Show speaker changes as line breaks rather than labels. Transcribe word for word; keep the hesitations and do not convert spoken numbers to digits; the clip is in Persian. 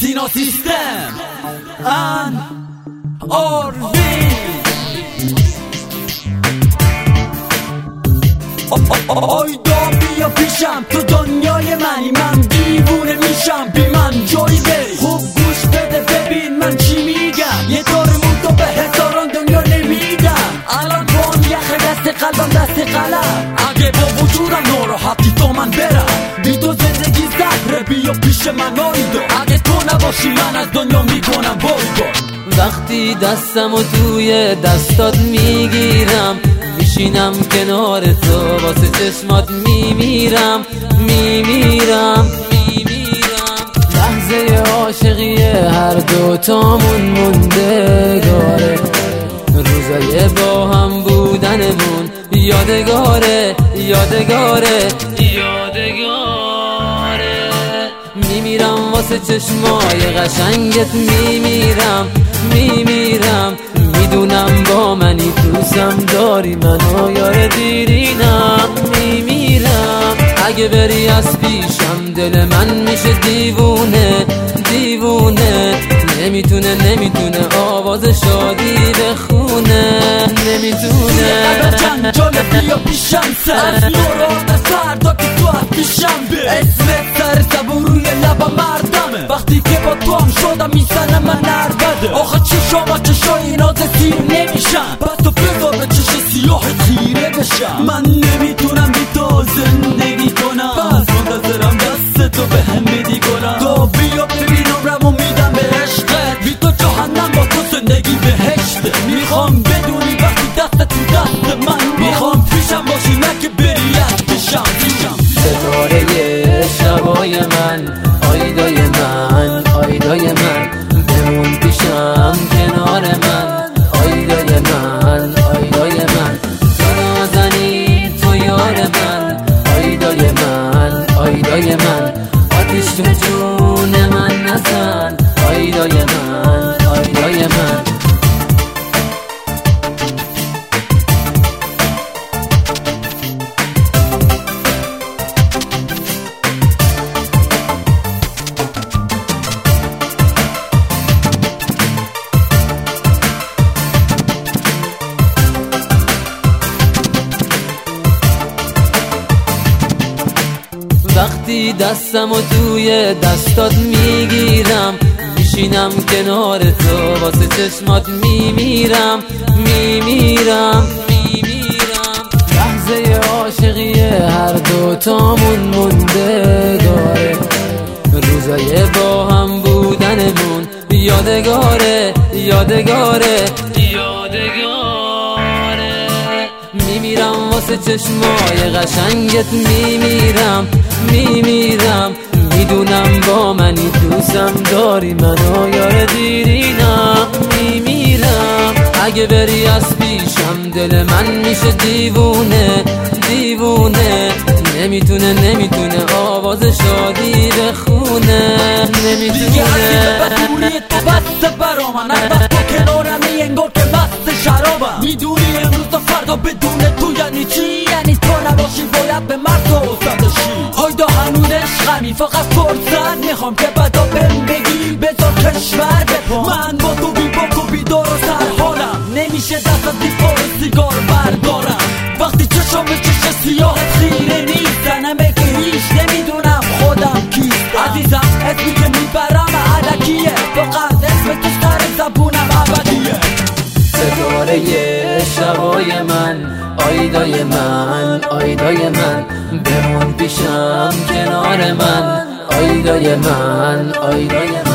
سینا سیستم ان آروین آیدا بیا پیشم، تو دنیای منی، من دیوونه میشم بی من جایی بری. خوب گوش بده ببین من چی میگم، یه دارمون تو به هزاران دنیا نمیدم. الان بان یخه دست قلبم دست قلم، اگه با وجودم ناراحتی تو من برم. بی تو زندگی زهره، بیا پیش من آیدا، اگه تو نباشی من از دنیا میکنم بایگا.
وقتی دستم و توی دستات میگیرم، میشینم کنار تو واسه چشمات میمیرم میمیرم میمیرم. لحظه عاشقیه هر دوتامون موندگاره، روزای با هم بودنمون یادگاره یادگاره یادگاره. میمیرم واسه چشمای قشنگت میمیرم میمیرم. میدونم با منی دوستم داری منو یار دیرینم میمیرم. اگه بری از پیشم دل من میشه دیوونه دیوونه. نمیتونه نمیتونه آواز شادی بخونه نمیتونه.
چند جاله بیا پیشم سر نوران فردا که تو از پیشم به اسمت سر زبون روی لبا مردمه. وقتی که با تو هم شدم میزنه من نربده. آخه چشام چشای ناز سیر نمیشن، پس تو بذار به چش سیاه خیره بشم. من نمیتونم بی تو زندگی کنم، پس منتظرم دست تو به هم بدی کنم. تو بیا ببین عمرمو میدم به عشقت، بی تو جهنم با تو زندگی بهشته. میخوام بدونی وقتی دست تو دست من، میخوام پیشم باشی نه که بری از پیشم پیشم.
ستاره شبای من آیدای من آیدای من، بمون پیشم کنار من آیدای من آیدای من. تو نازنی تو یار من آیدای من آیدای من. آتیش تو جون من نزن آیدای من آیدای من. وقتی دستم و توی دستات میگیرم، میشینم کنار تو واسه چشمات میمیرم میمیرم میمیرم. لحظه عاشقیه هر دوتامون موندگاره، روزای با هم بودنمون یادگاره یادگاره یادگاره. میمیرم واسه چشمای قشنگت میمیرم میمیرم. میدونم با منی دوستم داری منو یار دیرینم میمیرم. اگه بری از پیشم دل من میشه دیوونه دیوونه. نمیتونه نمیتونه آواز شادی بخونه نمیتونه.
دیگه هرکی تو بسته برا من، هر وقت تو کنارمی انگار که مست شرابم. میدونی امروز تا فردا بدون تو یعنی چی؟ یعنی تو نباشی باید به مرد تو اصدشی. آیدا هنوز عشقمی، فقط فرصت میخوام که بدا بهم بگی بذار کشور بپا. من با تو بی باک و بیدار و سر حالم، نمیشه دست از دیوار سیگار بردارم. وقتی چشم به چش سیاه خیره نیستنم که هیچ نمیدونم خودم کیست. عزیزم اسمی که میبرم علکیه، فقط اسم تو سر زبونم ابدیه.
ستاره شبای من آیدای من آیدای من، بمون پیشم کنار من آیدای من آیدای من.